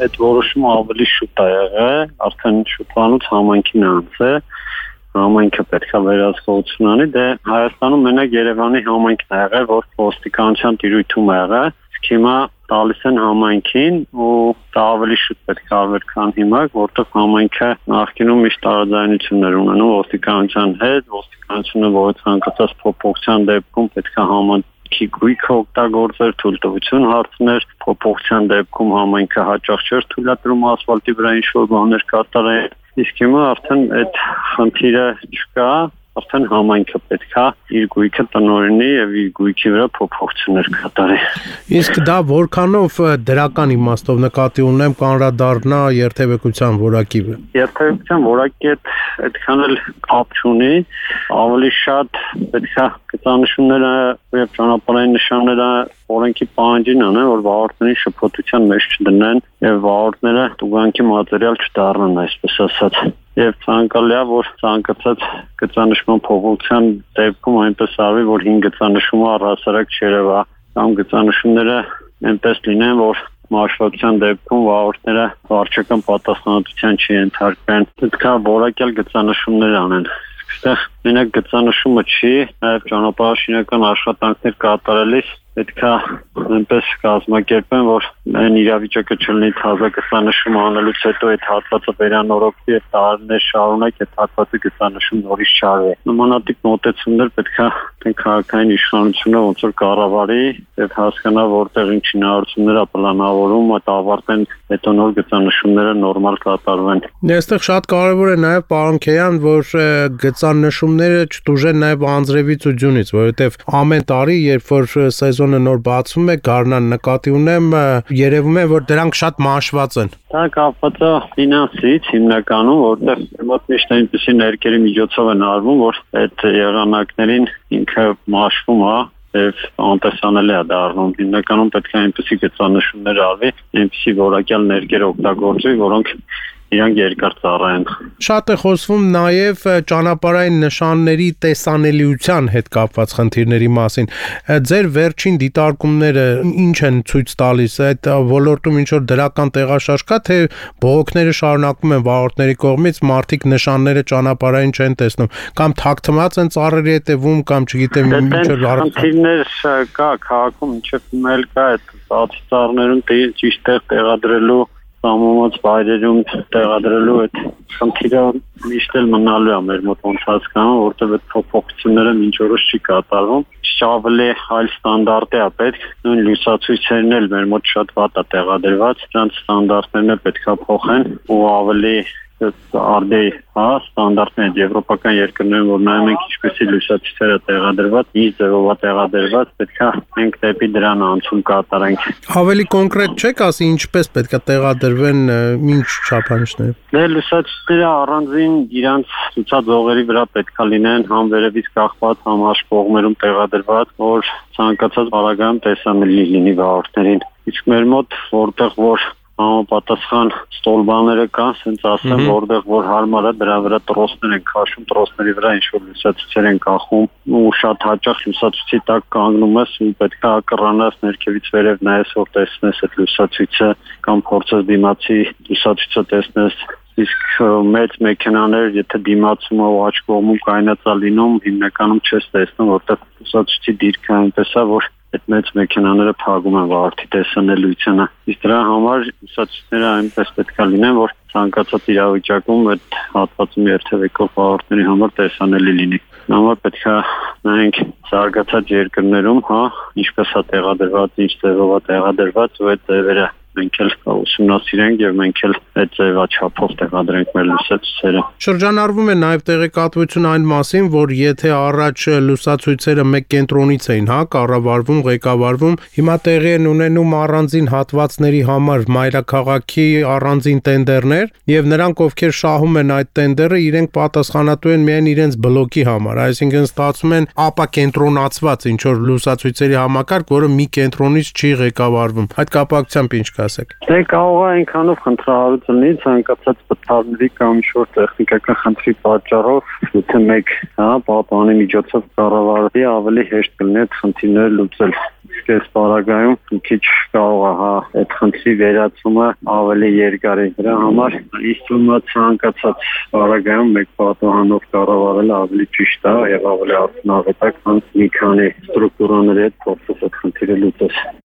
այդ որոշումը ավելի շուտ է եղել, արդեն շուտվանուց համայնքին անցել, համայնքը պետք է վերահսկողություն անի, դե Հայաստանում մենակ Երևանի համայնքն է եղել, որ ոստիկանության տիրույթում է եղել, իսկ հիմա տալիս են համայնքին ու դա ավելի շուտ պետք է արվեր քան հիմա, որտեղ համայնքը նախկինում միշտ տարաձայնություններ ունենում ոստիկանության հետ, ոստիկանությունը որը ցանկացած փոփոխության դեպքում պետք է համայնքի գույքը օգտագործեր, թույլտվություն հարցներ, փոփոխության դեպքում համայնքը հաճախ չէր թույլատրում ասֆալտի վրա ինչ-որ բաներ կատարել, իսկ հիմա արդեն այդ խնդիրը չկա, արդեն համայնքը պետք է իր գույքը տնօրինի եւ իր գույքի վրա փոփոխություններ կատարի։ Իսկ դա որքանով դրական իմաստով նկատի ունեմ կանրադառնա երթևեկության որակի վրա։ Երթևեկության որակի հետ այդքան էլ կապ չունի, ավելի շատ պետք է գծանշումները եւ ճանապարհային նշանները օրենքի պահանջին անեն, որ վարորդներին շփոթության մեջ չդնեն եւ վարորդները տուգանքի մատերիալ չդառնան, այսպես ասած։ Եվ ցանկալի է, որ ցանկացած գծանշման փոփոխության դեպքում այնպես արվի, որ 5 գծանշումը առհասարակ չերևա, կամ գծանշումները այնպես լինեն, որ մաշվածության դեպքում վարորդները վարչական պատասխանատվության չենթարկվեն։ Պետք է որակյալ գծանշումներ անեն։ Այստեղ մենակ գծանշումը չի, նաև ճանապարհաշինական աշխատանքներ կատարելիս պետք է այնպես կազմակերպեն, որ այն իրավիճակը չլինի թազա գծանշում անելուց հետո այդ հատվածը վերանորոգվի եւ տարիներ շարունակ այդ հատվածը գծանշում նորից չարվի։ Նմանատիպ մոտեցումներ պետք է քաղաքային իշխանությունը ոնց որ կառավարի եւ հասկանա որտեղ ինչ հնարավորություններ է պլանավորում, այդ ավարտեն հետո նոր գծանշումները նորմալ կատարվեն։ Այստեղ շատ կարեւոր է նաեւ պարոն Քեյան, որ գծանշումները չտուժեն նաեւ անձրևիցությունից, որովհետեւ ամեն տարի երբ որ սեզոնը նոր բացվում է, գարնան նկատի ունեմ, երևում է, որ դրանք շատ մաշված են։ Դա կապված է ֆինանսից հիմնականում, որտեղ մոտ միշտ այնպիսի ներկերի միջոցով են արվում, որ այդ եղանակներին ինքը մաշվում է եւ անտեսանելի է դառնում։ Հիմնականում պետք է այնպիսի գծանշումներ արվի, այնպիսի որակյալ ներկեր օգտագործվի, որոնք իրանք երկար ծառայեն։ Շատ է խոսվում նաև ճանապարհային նշանների տեսանելիության հետ կապված խնդիրների մասին։ Ձեր վերջին դիտարկումները ինչ են ցույց տալիս, այդ ոլորտում ինչ որ դրական տեղաշարժ կա, թե բողոքները շարունակվում են վարորդների կողմից, մարդիկ նշանները ճանապարհային չեն տեսնում, կամ թաքթված են ծառերի հետևում, կամ չգիտեմ ինչ որ խնդիրներ կա քաղաքում, ինչեւ մել կա այդ ծառերում ճիշտ տեղադրելու Սամոմած վայրերում տեղադրելու այդ խնդիրը միշտ էլ մնալու է մեր մոտ ոնց հասկանում, որտեղ այդ փոփոխությունները մինչ օրս չի կատարվում։ Ավելի այլ ստանդարտ է պետք, նույն լուսացույցերն էլ մեր մոտ շատ վատ է տեղադրված, դրանց ստանդարտներն է պետք է փոխեն ու ավելի արդի ստանդարտներ եվրոպական երկրներում որ նայում ենք ինչպեսի լուսացույցերը տեղադրված, ինչ ձևով է տեղադրված, պետք է մենք դեպի դրան անցում կատարենք։ Ավելի կոնկրետ չեք ասի ինչպես պետք է տեղադրվեն ինչ չափանիշներ։ Դե լուսացույցները առանձին իրանց ցուցաձողերի վրա պետք է լինեն համ վերևից կախված, համ աշխողմերում տեղադրված, որ ցանկացած բառագայում տեսանելի լինի վարորդներին։ Իսկ մեր մոտ որտեղ որ համապատասխան ստոլբաները կան, ասենց ասեմ, որտեղ որ հարմար է, դրա վրա տրոսներ են քաշում, տրոսների վրա ինչ որ լուսացույցեր են կախում, ու շատ հաճախ լուսացույցի տակ կանգնում ես ու պետք է ակռանաս ներքևից վերև նայես, որ տեսնես այդ լուսացույցը կամ փորձես դիմացի լուսացույցը տեսնես։ Իսկ մեծ մեքենաներ, եթե դիմացումը ու աջ կողմում կայնած է լինում, հիմնականում չես տեսնում, որտեղ լուսացույցի դիրքը այնպես է, որ այդ մեծ մեքենաները փակում են վարորդի տեսանելիությունը։ Իսկ դրա համար լուսացույցները այնպես պետք է լինեն, որ ցանկացած իրավիճակում այդ հատվածում երթևեկող վարորդների համար տեսանելի լինի։ Համար պետք է նայենք զարգացած երկրներում, ինչպես է տեղադրված, ինչ ձևով է տեղադրված ու այդ ձևերը մենք էլ ուսումնասիրենք եւ մենք էլ այդ ձևաչափով տեղադրենք մեր լուսացույցերը։ Շրջանառվում է նաեւ տեղեկատվություն այն մասին, որ եթե առաջ լուսացույցերը մեկ կենտրոնից էին, կառավարվում, ղեկավարվում, հիմա տեղի են ունենում առանձին հատվածների համար մայրաքաղաքի առանձին տենդերներ եւ նրանք ովքեր շահում են այդ տենդերը, իրենք պատասխանատու են միայն իրենց բլոկի համար, այսինքն ստացվում են ապակենտրոնացված ինչ որ լուսացույցերի համակարգ, որը մի կենտրոնից չի ղեկավարվում։ Այդ կապակցությամբ ինչ Դե կարող է այնքանով խնդրահարություն լինի ցանկացած պտտարների կամ ինչ-որ տեխնիկական խնդրի պատճառով, եթե մեկ պահպանի միջոցով կառավարվի, ավելի հեշտ կլինի այդ խնդիրները լուծել։ իսկ այս պարագայում մի քիչ կարող է այդ խնդրի վերացումը ավելի երկար է դրա համար ինձ թվում է ցանկացած պարագայում մեկ պատահանով կառավարելը ավելի ճիշտ է եւ ավելի արդյունավետ է քան մի քանի ստրուկտուրաների հետ փորձել այդ խնդիրը լուծել